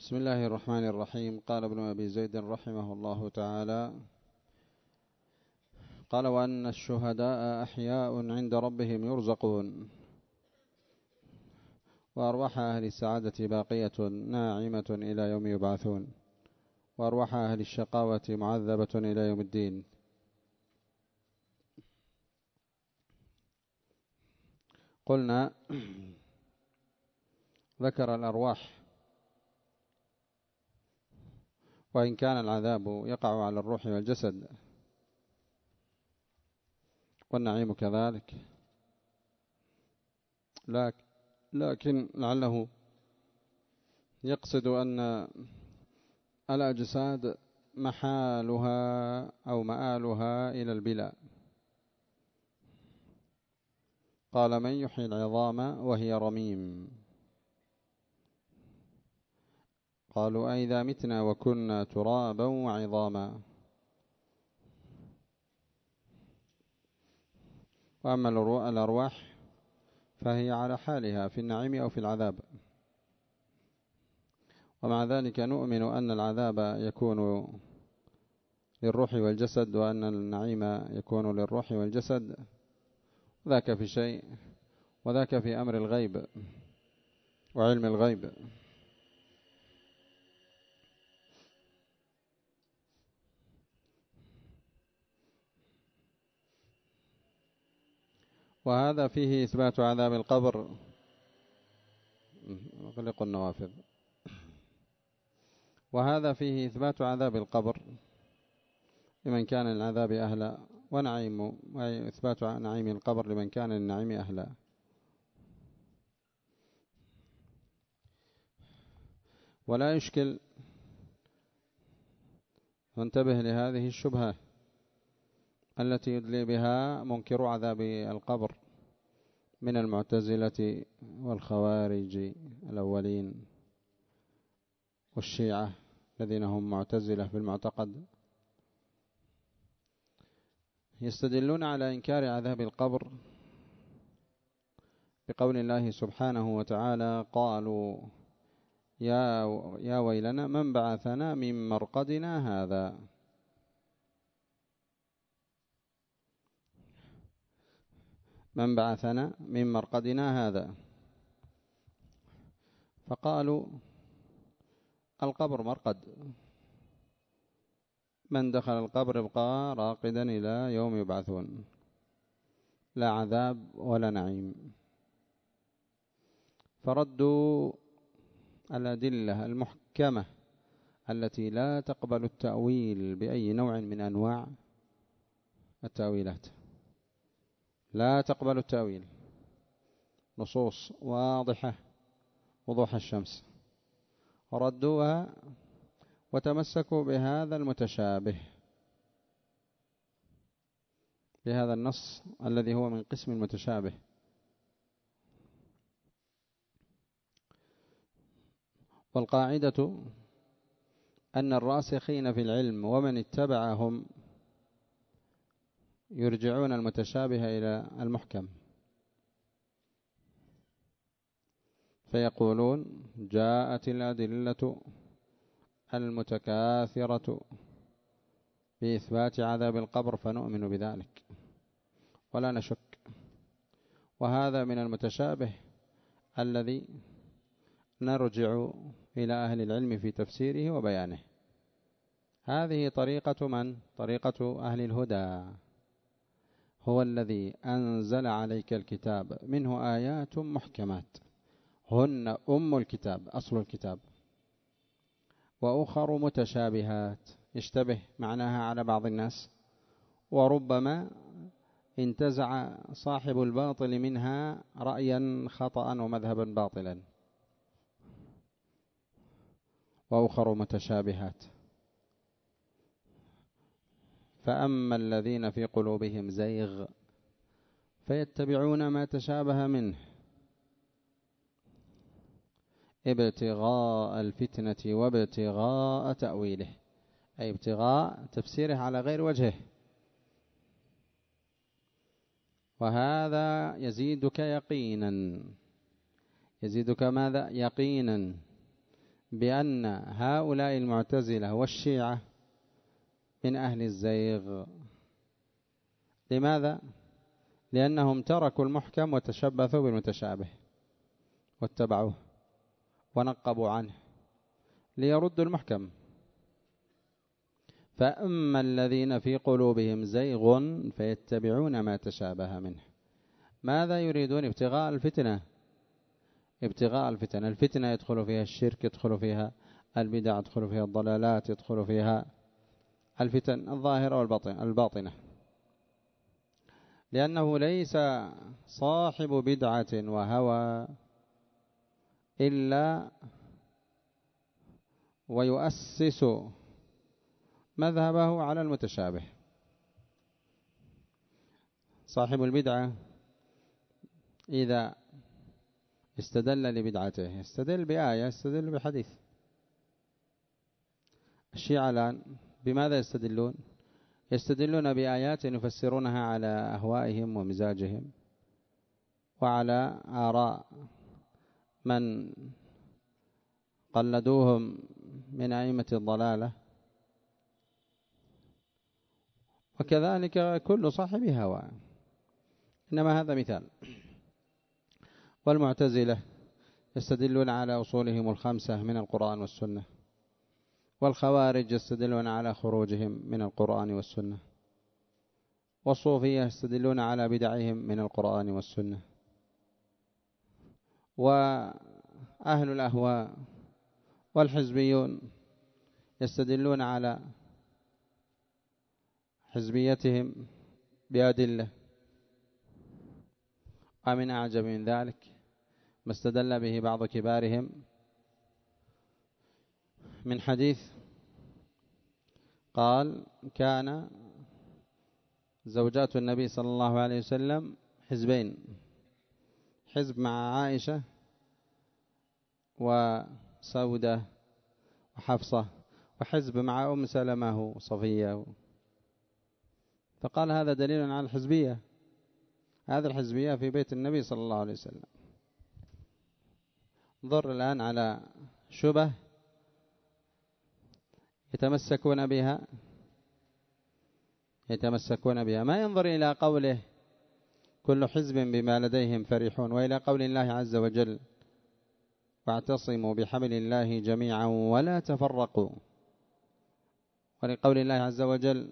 بسم الله الرحمن الرحيم. قال ابن أبي زيد رحمه الله تعالى: قال: وأن الشهداء أحياء عند ربهم يرزقون، وأرواح أهل السعادة باقية ناعمة إلى يوم يبعثون، وأرواح أهل الشقاوة معذبة إلى يوم الدين. قلنا ذكر الأرواح، وإن كان العذاب يقع على الروح والجسد والنعيم كذلك، لكن لعله يقصد أن الأجساد محالها أو مآلها إلى البلاء. قال: من يحيي العظام وهي رميم. قالوا: أئذا متنا وكنا ترابا وعظاما. وأما الأرواح فهي على حالها في النعيم أو في العذاب. ومع ذلك نؤمن أن العذاب يكون للروح والجسد، وأن النعيم يكون للروح والجسد. ذاك في شيء، وذاك في أمر الغيب وعلم الغيب. وهذا فيه إثبات عذاب القبر. أغلق النوافذ. وهذا فيه إثبات عذاب القبر لمن كان العذاب أهلا، ونعيم وإثبات نعيم القبر لمن كان النعيم أهلا. ولا يشكل، وانتبه لهذه الشبهة التي يدلي بها منكر عذاب القبر من المعتزلة والخوارج الأولين والشيعة الذين هم معتزلة في المعتقد. يستدلون على إنكار عذاب القبر بقول الله سبحانه وتعالى: قالوا يا ويلنا من بعثنا من مرقدنا هذا. من بعثنا من مرقدنا هذا. فقالوا القبر مرقد، من دخل القبر يبقى راقدا إلى يوم يبعثون، لا عذاب ولا نعيم. فردوا الأدلة المحكمة التي لا تقبل التأويل بأي نوع من أنواع التأويلات، لا تقبل التأويل، نصوص واضحة وضوح الشمس، ردوها وتمسكوا بهذا المتشابه، بهذا النص الذي هو من قسم المتشابه. والقاعدة أن الراسخين في العلم ومن اتبعهم يرجعون المتشابه إلى المحكم، فيقولون جاءت الأدلة المتكاثرة بإثبات عذاب القبر فنؤمن بذلك ولا نشك. وهذا من المتشابه الذي نرجع إلى أهل العلم في تفسيره وبيانه. هذه طريقة من؟ طريقة أهل الهدى. هو الذي أنزل عليك الكتاب منه آيات محكمات هن أم الكتاب، أصل الكتاب، وأخر متشابهات يشتبه معناها على بعض الناس، وربما انتزع صاحب الباطل منها رأيا خطأ ومذهبا باطلا. وأخر متشابهات. فأما الذين في قلوبهم زيغ فيتبعون ما تشابه منه ابتغاء الفتنة وابتغاء تأويله، أي ابتغاء تفسيره على غير وجهه. وهذا يزيدك يقينا. يزيدك ماذا؟ يقينا بأن هؤلاء المعتزلة والشيعة من أهل الزيغ. لماذا؟ لأنهم تركوا المحكم وتشبثوا بالمتشابه واتبعوه ونقبوا عنه ليردوا المحكم. فأما الذين في قلوبهم زيغ فيتبعون ما تشابه منه. ماذا يريدون؟ ابتغاء الفتنة. ابتغاء الفتنة. الفتنة يدخل فيها الشرك، يدخل فيها البدع، يدخل فيها الضلالات، يدخل فيها الفتن الظاهرة والباطنة. لأنه ليس صاحب بدعة وهوى إلا ويؤسس مذهبه على المتشابه. صاحب البدعة إذا استدل لبدعته يستدل بآية، يستدل بحديث. الشيعة الآن بماذا يستدلون؟ يستدلون بآيات يفسرونها على أهوائهم ومزاجهم وعلى آراء من قلدوهم من أئمة الضلالة، وكذلك كل صاحب هوى. إنما هذا مثال. والمعتزلة يستدلون على أصولهم الخمسة من القرآن والسنة، والخوارج يستدلون على خروجهم من القرآن والسنة، والصوفية يستدلون على بدعهم من القرآن والسنة، وأهل الأهواء والحزبيون يستدلون على حزبيتهم بأدلة. ومن أعجب من ذلك ما استدل به بعض كبارهم من حديث قال: كان زوجات النبي صلى الله عليه وسلم حزبين، حزب مع عائشة وسودة وحفصة، وحزب مع أم سلمة وصفية. فقال هذا دليل على الحزبية. هذا الحزبية في بيت النبي صلى الله عليه وسلم. انظر الآن على شبه يتمسكون بها، ما ينظر إلى قوله كل حزب بما لديهم فرحون، وإلى قول الله عز وجل: واعتصموا بحبل الله جميعا ولا تفرقوا، ولقول الله عز وجل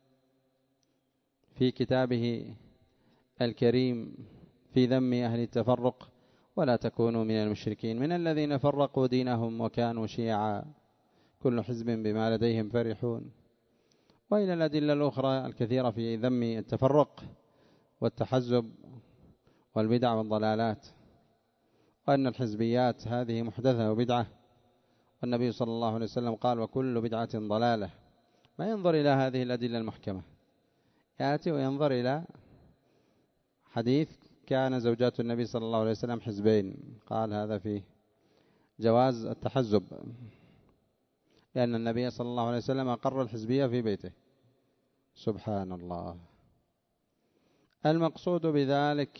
في كتابه الكريم في ذم أهل التفرق: ولا تكونوا من المشركين من الذين فرقوا دينهم وكانوا شيعا كل حزب بما لديهم فرحون. وإلى الأدلة الأخرى الكثيرة في ذم التفرق والتحزب والبدع والضلالات، وأن الحزبيات هذه محدثة وبدعة، والنبي صلى الله عليه وسلم قال: وكل بدعة ضلالة. ما ينظر إلى هذه الأدلة المحكمة، يأتي وينظر إلى حديث كان زوجات النبي صلى الله عليه وسلم حزبين، قال هذا فيه جواز التحزب، لأن النبي صلى الله عليه وسلم أقر الحزبية في بيته. سبحان الله. المقصود بذلك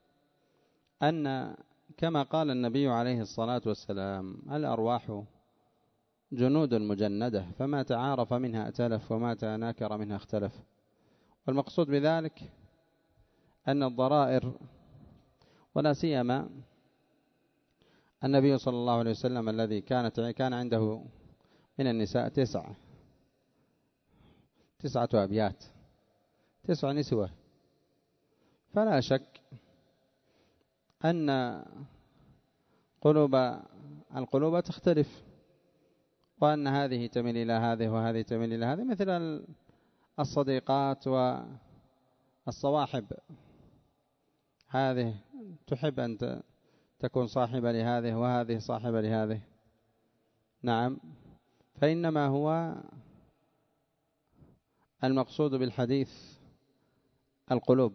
أن كما قال النبي عليه الصلاة والسلام: الأرواح جنود مجندة، فما تعارف منها ائتلف وما تناكر منها اختلف. والمقصود بذلك أن الضرائر، ولا سيما النبي صلى الله عليه وسلم الذي كان عنده من النساء 9 أبيات، 9 نسوة، فلا شك أن القلوب تختلف، وأن هذه تميل إلى هذه وهذه تميل إلى هذه، مثل الصديقات والصواحب. هذه تحب أن تكون صاحبة لهذه وهذه صاحبة لهذه. نعم. فإنما هو المقصود بالحديث القلوب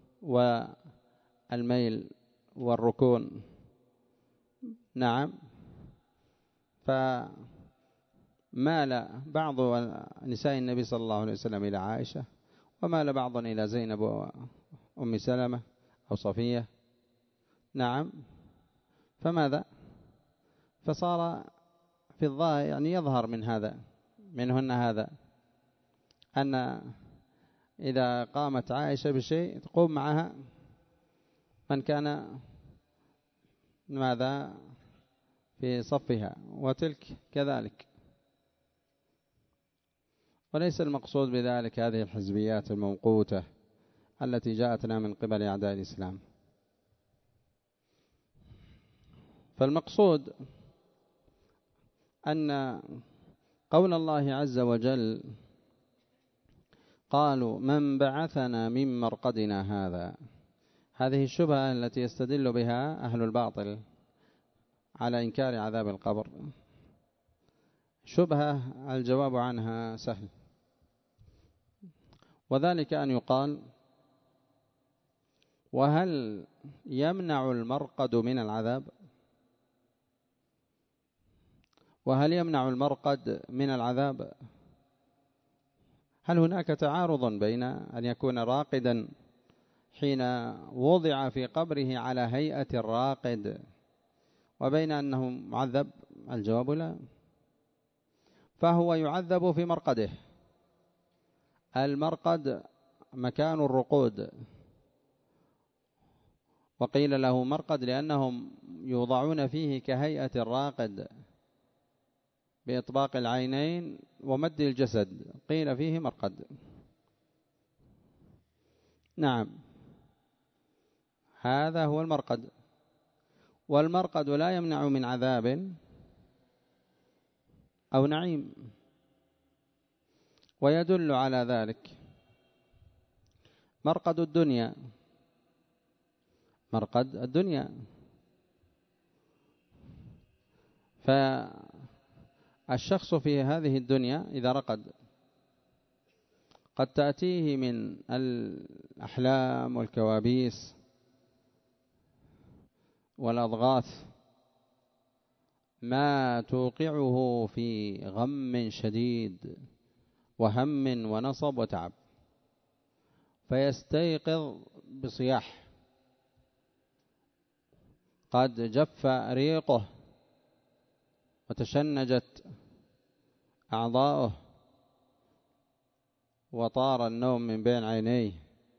والميل والركون. نعم. فمال بعض نساء النبي صلى الله عليه وسلم إلى عائشة، ومال بعض إلى زينب وأم سلمة أو صفية. نعم. فماذا؟ فصار في الظاهر يعني يظهر منهن هذا أن إذا قامت عائشة بشيء تقوم معها من كان ماذا في صفها، وتلك كذلك. وليس المقصود بذلك هذه الحزبيات الموقوتة التي جاءتنا من قبل أعداء الإسلام. فالمقصود أن قول الله عز وجل قالوا من بعثنا من مرقدنا هذا، هذه الشبهة التي يستدل بها أهل الباطل على إنكار عذاب القبر، شبهة الجواب عنها سهل، وذلك أن يقال وهل يمنع المرقد من العذاب؟ وهل يمنع المرقد من العذاب؟ هل هناك تعارض بين أن يكون راقدا حين وضع في قبره على هيئة الراقد وبين أنه معذب؟ الجواب لا، فهو يعذب في مرقده. المرقد مكان الرقود، وقيل له مرقد لأنهم يوضعون فيه كهيئة الراقد بإطباق العينين ومد الجسد، قيل فيه مرقد. نعم، هذا هو المرقد. والمرقد لا يمنع من عذاب أو نعيم، ويدل على ذلك مرقد الدنيا. مرقد الدنيا، فالشخص في هذه الدنيا إذا رقد قد تأتيه من الأحلام والكوابيس والأضغاث ما توقعه في غم شديد وهم ونصب وتعب، فيستيقظ بصياح قد جف ريقه وتشنجت أعضاؤه وطار النوم من بين عينيه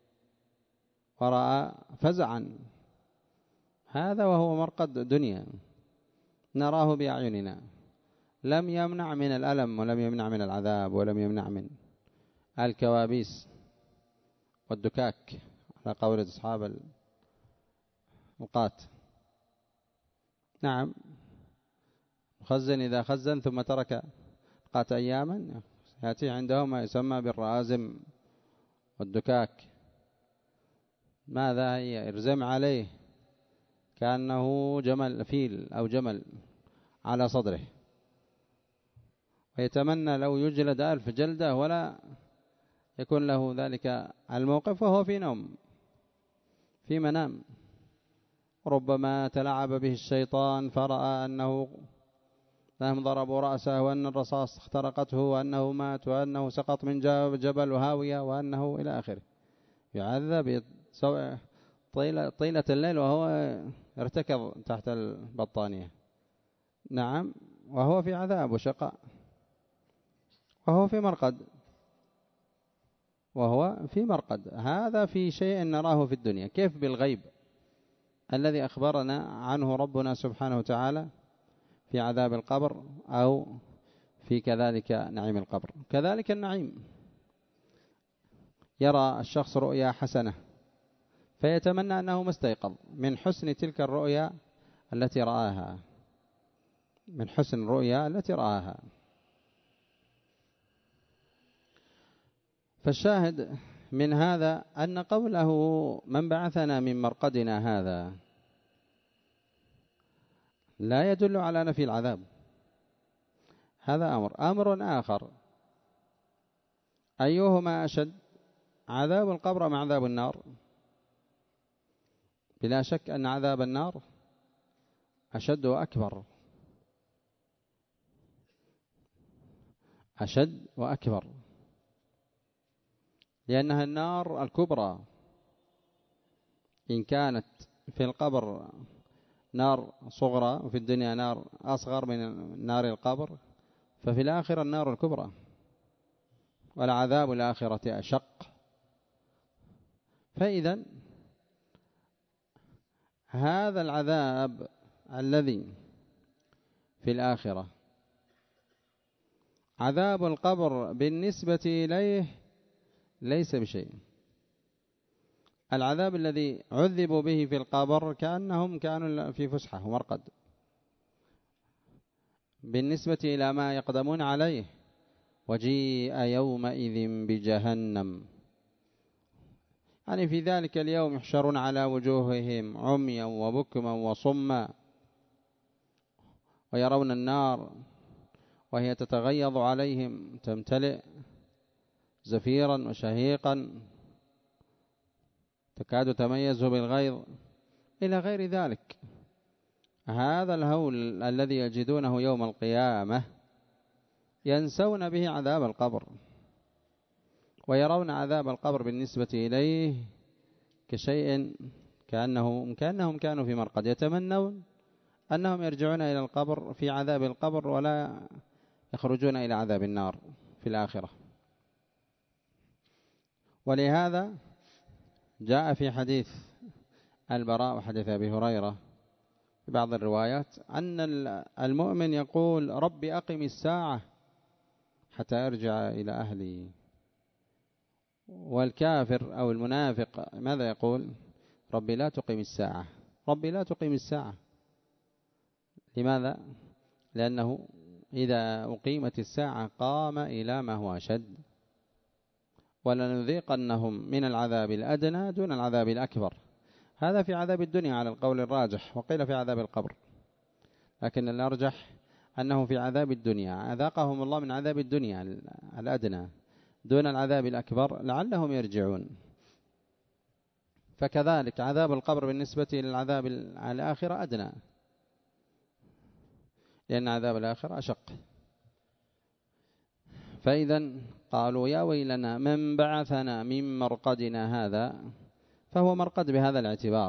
ورأى فزعا. هذا وهو مرقد دنيا نراه بأعيننا، لم يمنع من الألم ولم يمنع من العذاب ولم يمنع من الكوابيس والدكاك على قول أصحاب القات. نعم، خزن إذا خزن ثم ترك قات أياما يأتي عندهم ما يسمى بالرازم والدكاك. ماذا هي؟ ارزم عليه كأنه جمل فيل أو جمل على صدره، ويتمنى لو يجلد 1000 جلدة ولا يكون له ذلك الموقف وهو في نوم في منام. ربما تلعب به الشيطان فرأى أنه لهم ضربوا رأسه وأن الرصاص اخترقته وأنه مات وأنه سقط من جبل وهاوية وأنه إلى آخره، يعذب طيلة الليل وهو ارتكض تحت البطانية. نعم، وهو في عذاب وشقاء وهو في مرقد، وهو في مرقد. هذا في شيء نراه في الدنيا، كيف بالغيب الذي أخبرنا عنه ربنا سبحانه وتعالى في عذاب القبر أو في كذلك نعيم القبر. كذلك النعيم، يرى الشخص رؤيا حسنة فيتمنى أنه ما استيقظ من حسن تلك الرؤيا التي رآها، من حسن الرؤيا التي رآها. فالشاهد من هذا أن قوله من بعثنا من مرقدنا هذا لا يدل على نفي العذاب. هذا أمر آخر، أيهما أشد، عذاب القبر أم عذاب النار؟ بلا شك أن عذاب النار أشد وأكبر، أشد وأكبر، لأنها النار الكبرى. إن كانت في القبر نار صغرى وفي الدنيا نار أصغر من نار القبر، ففي الآخرة النار الكبرى، والعذاب الآخرة أشق. فإذا هذا العذاب الذي في الآخرة عذاب القبر بالنسبة إليه ليس بشيء. العذاب الذي عذبوا به في القبر كأنهم كانوا في فسحة ومرقد بالنسبة إلى ما يقدمون عليه. وجيء يومئذ بجهنم، يعني في ذلك اليوم يحشرون على وجوههم عميا وبكما وصما، ويرون النار وهي تتغيظ عليهم، تمتلئ زفيرا وشهيقا تكاد تميز بالغيظ إلى غير ذلك. هذا الهول الذي يجدونه يوم القيامة ينسون به عذاب القبر، ويرون عذاب القبر بالنسبة إليه كشيء كأنهم كانوا في مرقد، يتمنون أنهم يرجعون إلى القبر في عذاب القبر ولا يخرجون إلى عذاب النار في الآخرة. ولهذا جاء في حديث البراء وحديث أبي هريرة في بعض الروايات أن المؤمن يقول: رب أقم الساعة حتى أرجع إلى أهلي. والكافر أو المنافق ماذا يقول؟ ربي لا تقيم الساعة، ربي لا تقيم الساعة. لماذا؟ لأنه إذا أقيمت الساعة قام إلى ما هو أشد، ولنذيقنهم من العذاب الأدنى دون العذاب الأكبر. هذا في عذاب الدنيا على القول الراجح، وقيل في عذاب القبر، لكن الأرجح أنه في عذاب الدنيا أذاقهم الله من عذاب الدنيا الأدنى دون العذاب الأكبر لعلهم يرجعون. فكذلك عذاب القبر بالنسبة للعذاب الآخرة أدنى، لأن عذاب الآخرة أشق. فإذا قالوا: يا ويلنا من بعثنا من مرقدنا هذا. فهو مرقد بهذا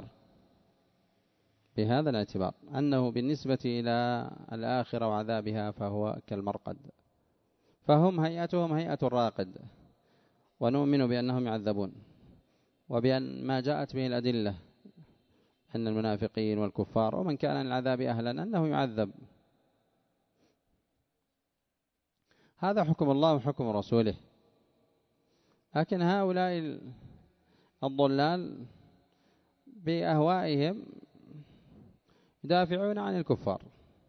الاعتبار أنه بالنسبة إلى الآخرة وعذابها فهو كالمرقد، فهم هيئتهم هيئة الراقد، ونؤمن بأنهم يعذبون، وبأن ما جاءت به الأدلة أن المنافقين والكفار ومن كان العذاب أهلا أنه يعذب. هذا حكم الله وحكم رسوله. لكن هؤلاء الضلال بأهوائهم يدافعون عن الكفار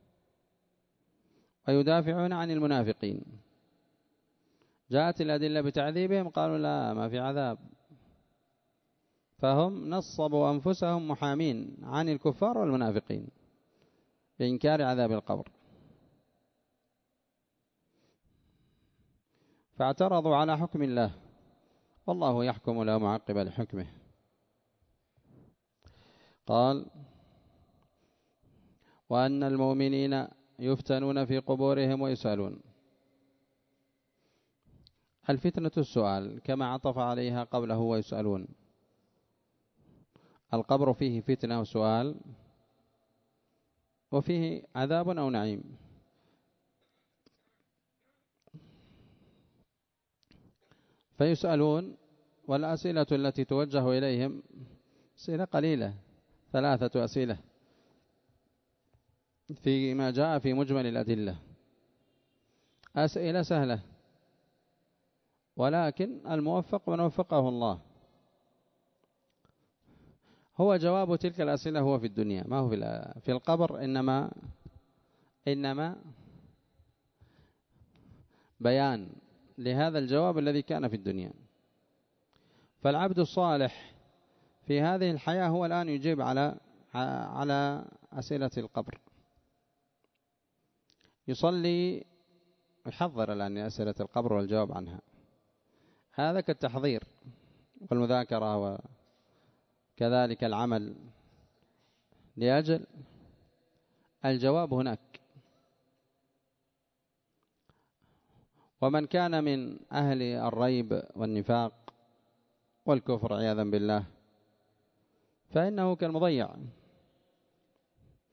ويدافعون عن المنافقين. جاءت الأدلة بتعذيبهم قالوا لا، ما في عذاب. فهم نصبوا أنفسهم محامين عن الكفار والمنافقين بإنكار عذاب القبر، فاعترضوا على حكم الله، والله يحكم لا معقب لحكمه. قال: وأن المؤمنين يفتنون في قبورهم ويسألون. الفتنة السؤال كما عطف عليها قبله ويسألون. القبر فيه فتنة وسؤال، وفيه عذاب أو نعيم. فيسألون، والأسئلة التي توجه إليهم أسئلة قليلة، 3 أسئلة فيما جاء في مجمل الأدلة، أسئلة سهلة، ولكن الموفق من وفقه الله. هو جواب تلك الأسئلة هو في الدنيا، ما هو في القبر، إنما بيان لهذا الجواب الذي كان في الدنيا. فالعبد الصالح في هذه الحياة هو الآن يجيب على أسئلة القبر، يصلي يحضر الآن أسئلة القبر والجواب عنها. هذا كالتحضير والمذاكرة وكذلك العمل لأجل الجواب هناك. ومن كان من أهل الريب والنفاق والكفر عياذا بالله فإنه كالمضيع،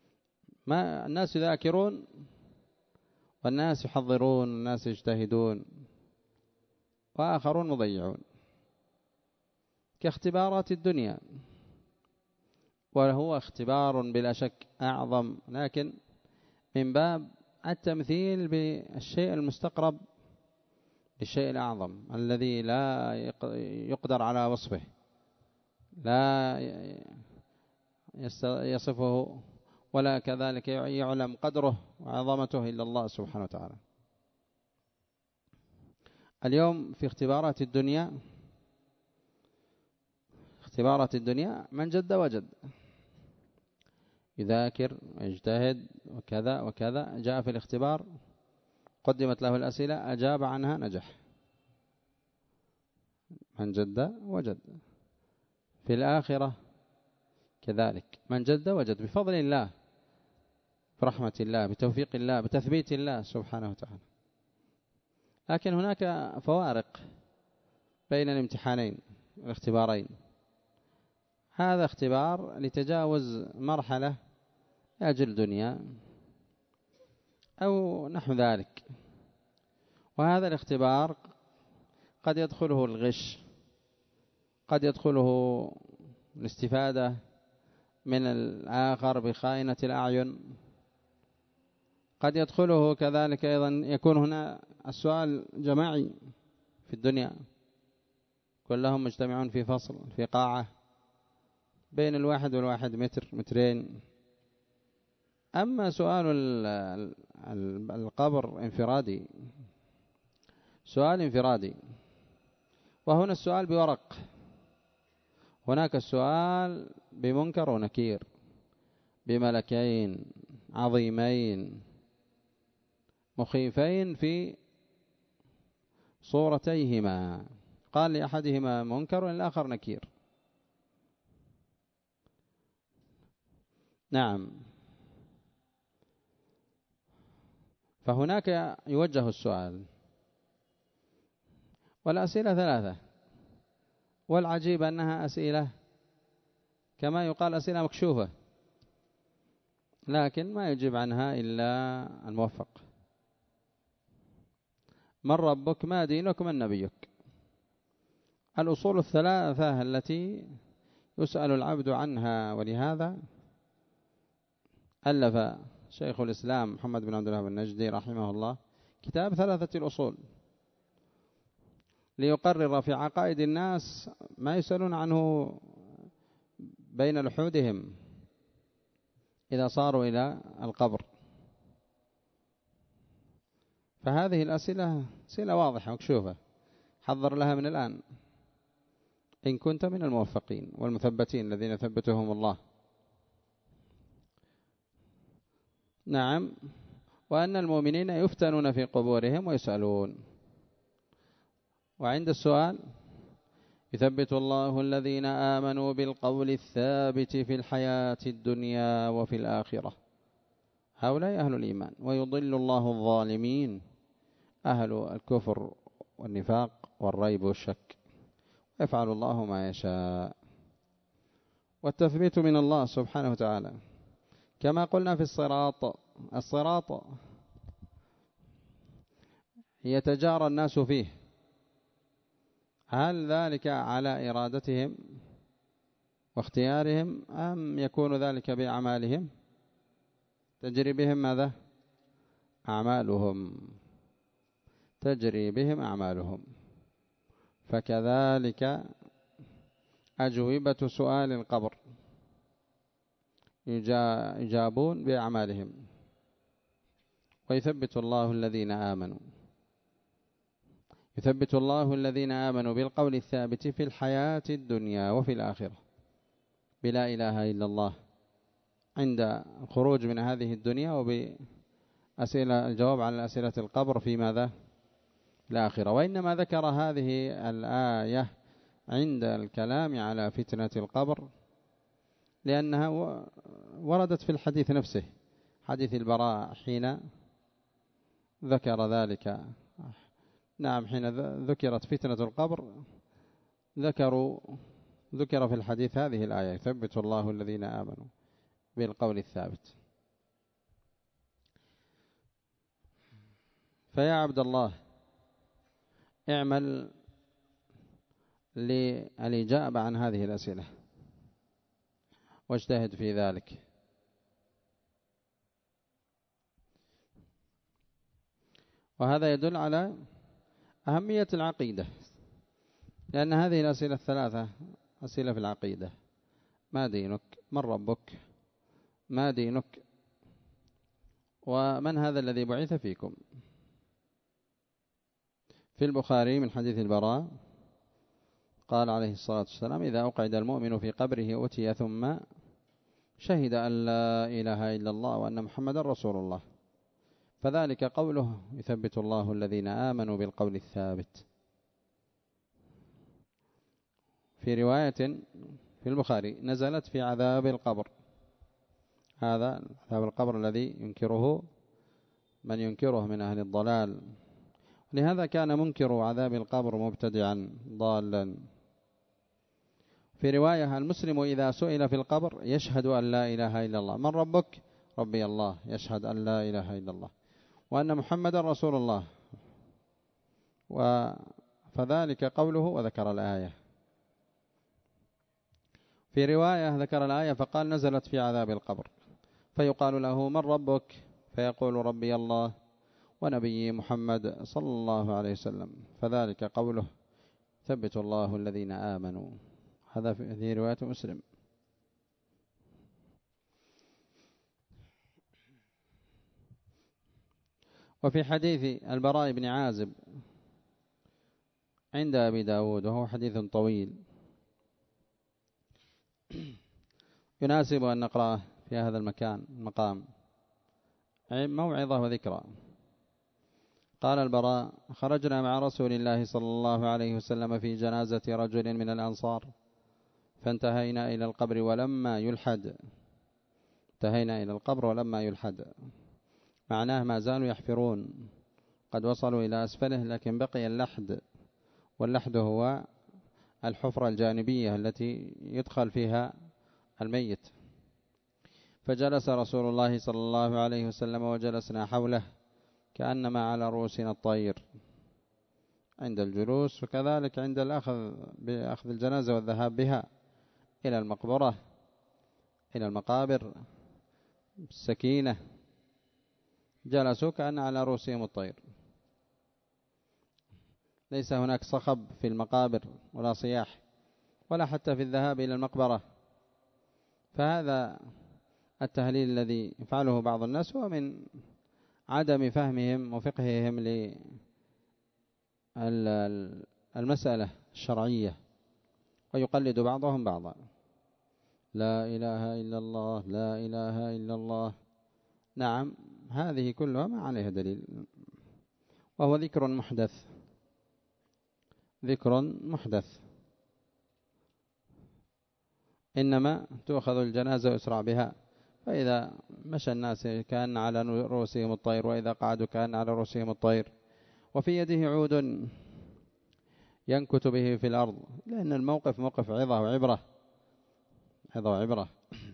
ما الناس يذاكرون والناس يحضرون والناس يجتهدون وآخرون مضيعون، كاختبارات الدنيا، وهو اختبار بلا شك أعظم، لكن من باب التمثيل بالشيء المستقرب للشيء الأعظم الذي لا يقدر على وصفه، لا يصفه ولا كذلك يعلم قدره وعظمته إلا الله سبحانه وتعالى. اليوم في اختبارات الدنيا من جد وجد، يذاكر ويجتهد وكذا وكذا، جاء في الاختبار قدمت له الأسئلة أجاب عنها نجح، من جد وجد. في الآخرة كذلك من جد وجد بفضل الله، برحمة الله، بتوفيق الله، بتثبيت الله سبحانه وتعالى. لكن هناك فوارق بين الامتحانين والاختبارين. هذا اختبار لتجاوز مرحلة لأجل دنيا أو نحو ذلك، وهذا الاختبار قد يدخله الغش، قد يدخله الاستفادة من الآخر بخائنة الأعين، قد يدخله كذلك أيضا يكون هنا السؤال جماعي في الدنيا، كلهم مجتمعون في فصل في قاعة بين الواحد والواحد متر مترين. أما سؤال القبر انفرادي، سؤال انفرادي، وهنا السؤال بورق، هناك السؤال بمنكر ونكير، بملكين عظيمين مخيفين في صورتيهما، قال لأحدهما منكر والآخر نكير. نعم، فهناك يوجه السؤال، والأسئلة ثلاثة، والعجيب أنها أسئلة كما يقال أسئلة مكشوفة، لكن ما يجيب عنها إلا الموفق. من ربك؟ ما دينك؟ من نبيك؟ الأصول الثلاثة التي يسأل العبد عنها. ولهذا ألف شيخ الإسلام محمد بن عبد الوهاب النجدي رحمه الله كتاب ثلاثة الأصول، ليقرر في عقائد الناس ما يسألون عنه بين لحودهم إذا صاروا إلى القبر. فهذه الأسئلة أسئلة واضحة مكشوفة، حضر لها من الآن إن كنت من الموفقين والمثبتين الذين ثبتهم الله. نعم، وأن المؤمنين يفتنون في قبورهم ويسألون، وعند السؤال يثبت الله الذين آمنوا بالقول الثابت في الحياة الدنيا وفي الآخرة، هؤلاء أهل الإيمان، ويضل الله الظالمين أهل الكفر والنفاق والريب والشك، يفعل الله ما يشاء. والتثبيت من الله سبحانه وتعالى كما قلنا في الصراط يتجارى الناس فيه، هل ذلك على إرادتهم واختيارهم أم يكون ذلك بأعمالهم؟ تجري بهم ماذا؟ أعمالهم، تجري بهم أعمالهم. فكذلك أجوبة سؤال القبر يجابون بأعمالهم. ويثبت الله الذين آمنوا، يثبت الله الذين آمنوا بالقول الثابت في الحياة الدنيا وفي الآخرة، بلا إله إلا الله، عند الخروج من هذه الدنيا، وبأسئلة الجواب على أسئلة القبر في ماذا؟ الآخرة. وإنما ذكر هذه الآية عند الكلام على فتنة القبر لأنها وردت في الحديث نفسه، حديث البراء حين ذكر ذلك. نعم، حين ذكرت فتنة القبر ذكر في الحديث هذه الآية، يثبت الله الذين آمنوا بالقول الثابت. فيا عبد الله اعمل للإجابة عن هذه الأسئلة واجتهد في ذلك. وهذا يدل على أهمية العقيدة، لأن هذه الأسئلة الثلاثة أسئلة في العقيدة: ما دينك؟ من ربك؟ ما دينك؟ ومن هذا الذي بعث فيكم؟ في البخاري من حديث البراء قال عليه الصلاة والسلام: إذا أقعد المؤمن في قبره أتي ثم شهد أن لا إله إلا الله وأن محمد رسول الله، فذلك قوله: يثبت الله الذين آمنوا بالقول الثابت. في رواية في البخاري: نزلت في عذاب القبر. هذا عذاب القبر الذي ينكره من ينكره من أهل الضلال، لهذا كان منكر عذاب القبر مبتدعا ضالا. في رواية: المسلم إذا سئل في القبر يشهد أن لا إله إلا الله. من ربك؟ ربي الله. يشهد أن لا إله إلا الله وأن محمد رسول الله، فذلك قوله وذكر الآية. في رواية ذكر الآية فقال: نزلت في عذاب القبر، فيقال له: من ربك؟ فيقول: ربي الله ونبي محمد صلى الله عليه وسلم، فذلك قوله: ثبت الله الذين آمنوا. هذا في رواية مسلم. وفي حديث البراء بن عازب عند أبي داود، وهو حديث طويل يناسب أن نقرأه في هذا المقام موعظة وذكرى. قال البراء: خرجنا مع رسول الله صلى الله عليه وسلم في جنازة رجل من الأنصار، فانتهينا إلى القبر ولما يلحد. انتهينا إلى القبر ولما يلحد، معناه ما زالوا يحفرون، قد وصلوا إلى أسفله لكن بقي اللحد، واللحد هو الحفرة الجانبية التي يدخل فيها الميت. فجلس رسول الله صلى الله عليه وسلم وجلسنا حوله كأنما على رؤوسنا الطير عند الجلوس، وكذلك عند بأخذ الجنازة والذهاب بها إلى المقبرة، إلى المقابر السكينة، جلسوا كأن على رؤوسهم الطير. ليس هناك صخب في المقابر ولا صياح، ولا حتى في الذهاب إلى المقبرة. فهذا التهليل الذي يفعله بعض الناس هو من عدم فهمهم وفقههم للمسألة الشرعية، ويقلد بعضهم بعضا. لا إله إلا الله، لا إله إلا الله. نعم، هذه كلها ما عليها دليل، وهو ذكر محدث، ذكر محدث. إنما تؤخذ الجنازة ويسرع بها، فإذا مشى الناس كان على رؤوسهم الطير، وإذا قعدوا كان على رؤوسهم الطير، وفي يده عود ينكت به في الأرض، لأن الموقف موقف عظة وعبرة، عظة وعبرة.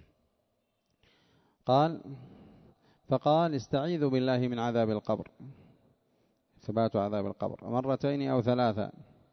فقال: استعيذوا بالله من عذاب القبر، ثبات عذاب القبر، مرتين أو ثلاثة.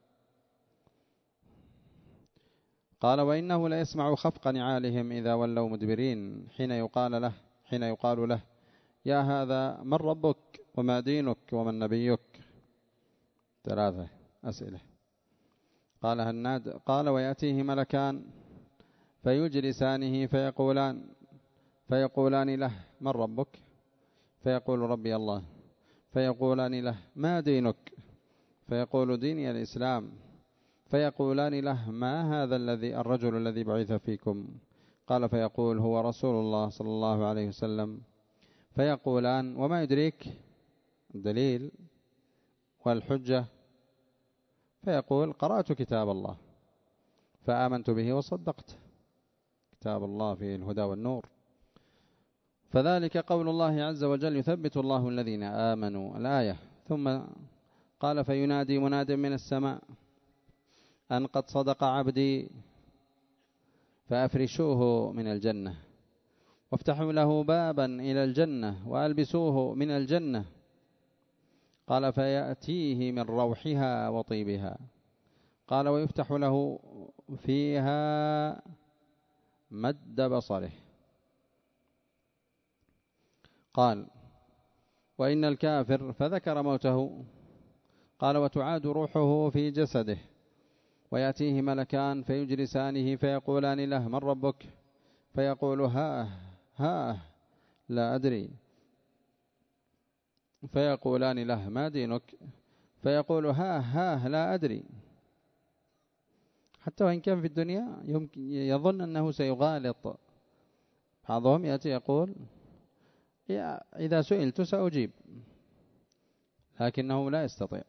قال: وإنه لا يسمع خفق نعالهم إذا ولوا مدبرين، حين يقال له: يا هذا من ربك وما دينك ومن نبيك؟ ثلاثة أسئلة. قال هناد: قال: ويأتيه ملكان فيجلسانه فيقولان له: من ربك؟ فيقول: ربي الله. فيقولان له: ما دينك؟ فيقول: ديني الإسلام. فيقولان له: ما هذا الرجل الذي بعث فيكم؟ قال: فيقول: هو رسول الله صلى الله عليه وسلم. فيقولان: وما يدريك الدليل والحجة؟ فيقول: قرأت كتاب الله فآمنت به وصدقت. كتاب الله فيه الهدى والنور. فذلك قول الله عز وجل: يثبت الله الذين آمنوا، الآية. ثم قال: فينادي مناد من السماء أن قد صدق عبدي فأفرشوه من الجنة، وافتحوا له بابا إلى الجنة، وألبسوه من الجنة. قال فيأتيه من روحها وطيبها. قال ويفتح له فيها مد بصره. قال وإن الكافر فذكر موته. قال وتعاد روحه في جسده ويأتيه ملكان فيجلسانه فيقولان له من ربك؟ فيقول ها لا أدري. فيقولان له ما دينك؟ فيقول ها لا أدري. حتى وإن كان في الدنيا يمكن يظن أنه سيغالط. بعضهم يأتي يقول إذا سئلت سأجيب، لكنه لا يستطيع.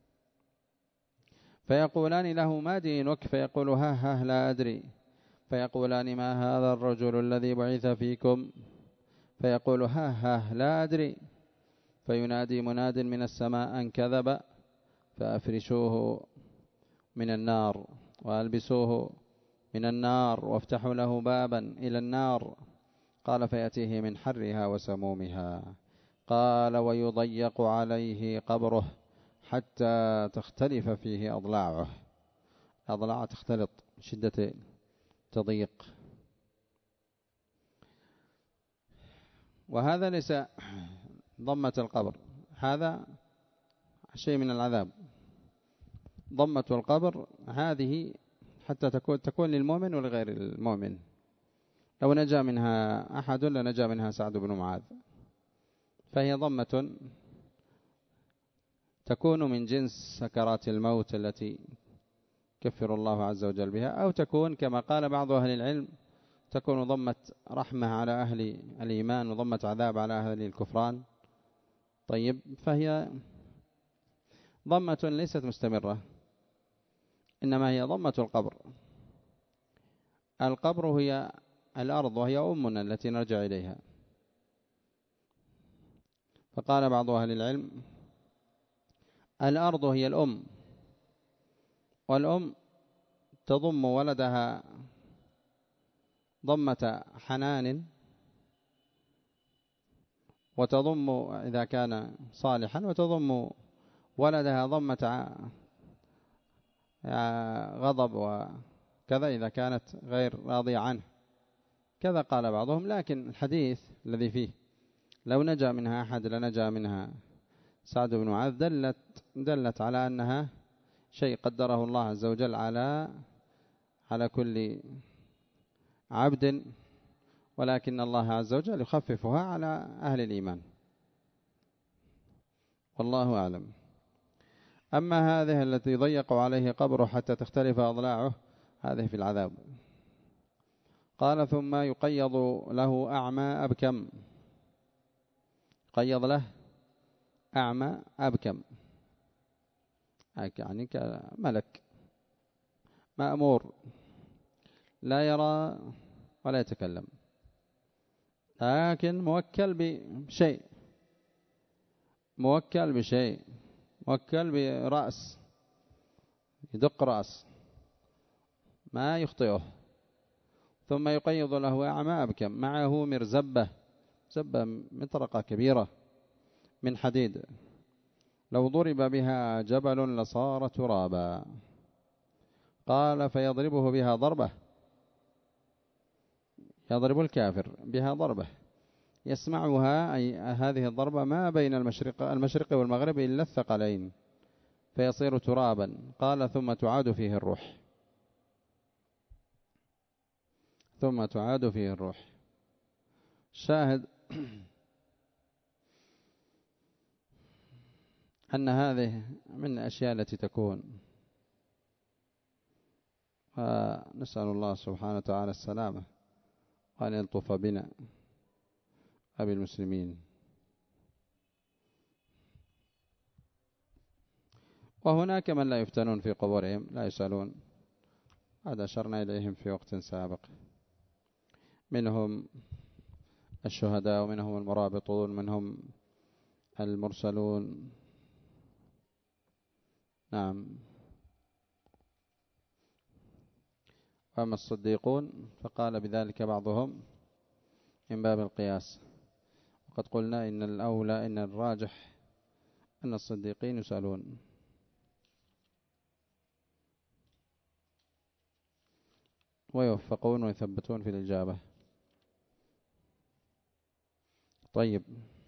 فيقولان له ما دينك؟ فيقول ها لا أدري. فيقولان ما هذا الرجل الذي بعث فيكم؟ فيقول ها لا أدري. فينادي مناد من السماء أن كذب فأفرشوه من النار وألبسوه من النار وافتحوا له بابا إلى النار. قال فيأتيه من حرها وسمومها. قال ويضيق عليه قبره حتى تختلف فيه أضلاعه. أضلاع تختلط شدة تضيق. وهذا ليس ضمة القبر، هذا شيء من العذاب. ضمة القبر هذه حتى تكون للمؤمن ولغير المؤمن. لو نجا منها أحد لنجا منها سعد بن معاذ. فهي ضمة تكون من جنس سكرات الموت التي كفر الله عز وجل بها، أو تكون كما قال بعض أهل العلم تكون ضمة رحمة على أهل الإيمان وضمة عذاب على أهل الكفران. طيب، فهي ضمة ليست مستمرة، إنما هي ضمة القبر. القبر هي الأرض وهي أمنا التي نرجع إليها. فقال بعض أهل العلم الأرض هي الأم، والأم تضم ولدها ضمة حنان، وتضم إذا كان صالحا، وتضم ولدها ضمة غضب وكذا إذا كانت غير راضية عنه. كذا قال بعضهم. لكن الحديث الذي فيه لو نجا منها أحد لنجا منها سعد بن معاذ دلت على أنها شيء قدره الله عز وجل على كل عبد، ولكن الله عز وجل يخففها على أهل الإيمان، والله أعلم. أما هذه التي ضيق عليه قبره حتى تختلف أضلاعه، هذه في العذاب. قال ثم يقيض له أعمى أبكم. قيض له أعمى أبكم، يعني كملك مأمور لا يرى ولا يتكلم، لكن موكل بشيء، موكل برأس، يدق رأس ما يخطئه. ثم يقيض له أعمى أبكم معه مرزبة، زبة مطرقة كبيرة من حديد، لو ضرب بها جبل لصار ترابا. قال فيضربه بها ضربة، يضرب الكافر بها ضربة يسمعها، أي هذه الضربة ما بين المشرق والمغرب إلا الثقلين، فيصير ترابا. قال ثم تعاد فيه الروح، ثم تعاد فيه الروح. شاهد أن هذه من الأشياء التي تكون، ونسأل الله سبحانه وتعالى السلامة وأن يلطف بنا أبي المسلمين. وهناك من لا يفتنون في قبورهم، لا يسألون، هذا أشرنا إليهم في وقت سابق، منهم الشهداء ومنهم المرابطون، منهم المرسلون. نعم. وأما الصديقون فقال بذلك بعضهم من باب القياس. وقد قلنا إن الأولى، إن الراجح أن الصديقين يسألون. ويوفقون ويثبتون في الإجابة. طيب.